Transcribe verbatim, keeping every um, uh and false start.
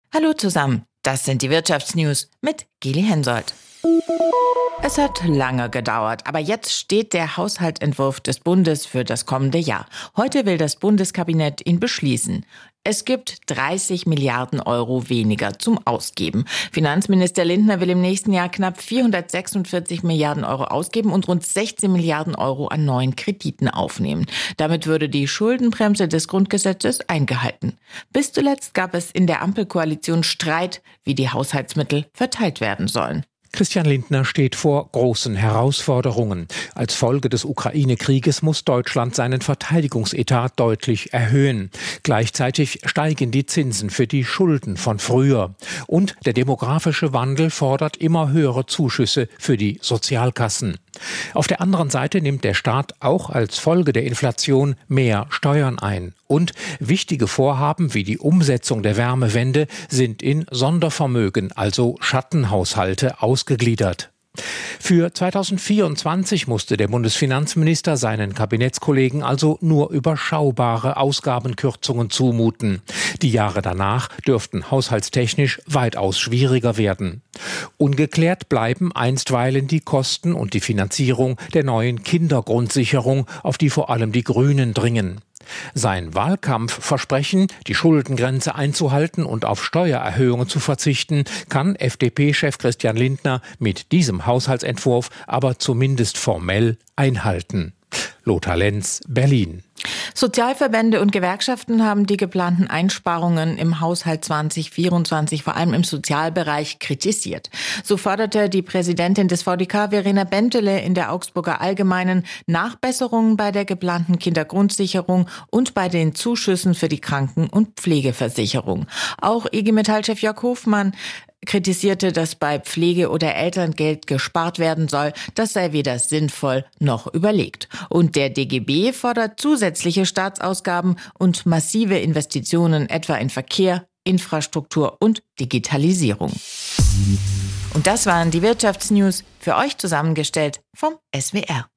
Hallo zusammen, das sind die Wirtschaftsnews mit Geli Hensoldt. Es hat lange gedauert, aber jetzt steht der Haushaltsentwurf des Bundes für das kommende Jahr. Heute will das Bundeskabinett ihn beschließen. Es gibt dreißig Milliarden Euro weniger zum Ausgeben. Finanzminister Lindner will im nächsten Jahr knapp vierhundertsechsundvierzig Milliarden Euro ausgeben und rund sechzehn Milliarden Euro an neuen Krediten aufnehmen. Damit würde die Schuldenbremse des Grundgesetzes eingehalten. Bis zuletzt gab es in der Ampelkoalition Streit, wie die Haushaltsmittel verteilt werden sollen. Christian Lindner steht vor großen Herausforderungen. Als Folge des Ukraine-Krieges muss Deutschland seinen Verteidigungsetat deutlich erhöhen. Gleichzeitig steigen die Zinsen für die Schulden von früher. Und der demografische Wandel fordert immer höhere Zuschüsse für die Sozialkassen. Auf der anderen Seite nimmt der Staat auch als Folge der Inflation mehr Steuern ein. Und wichtige Vorhaben wie die Umsetzung der Wärmewende sind in Sondervermögen, also Schattenhaushalte, ausgegliedert. Für zweitausendvierundzwanzig musste der Bundesfinanzminister seinen Kabinettskollegen also nur überschaubare Ausgabenkürzungen zumuten. Die Jahre danach dürften haushaltstechnisch weitaus schwieriger werden. Ungeklärt bleiben einstweilen die Kosten und die Finanzierung der neuen Kindergrundsicherung, auf die vor allem die Grünen dringen. Sein Wahlkampfversprechen, die Schuldengrenze einzuhalten und auf Steuererhöhungen zu verzichten, kann F D P-Chef Christian Lindner mit diesem Haushaltsentwurf aber zumindest formell einhalten. Lothar Lenz, Berlin. Sozialverbände und Gewerkschaften haben die geplanten Einsparungen im Haushalt zwanzig vierundzwanzig vor allem im Sozialbereich kritisiert. So forderte die Präsidentin des V D K, Verena Bentele, in der Augsburger Allgemeinen Nachbesserungen bei der geplanten Kindergrundsicherung und bei den Zuschüssen für die Kranken- und Pflegeversicherung. Auch I G Metall-Chef Jörg Hofmann kritisierte, dass bei Pflege- oder Elterngeld gespart werden soll. Das sei weder sinnvoll noch überlegt. Und der D G B fordert zusätzliche Staatsausgaben und massive Investitionen etwa in Verkehr, Infrastruktur und Digitalisierung. Und das waren die Wirtschaftsnews, für euch zusammengestellt vom S W R.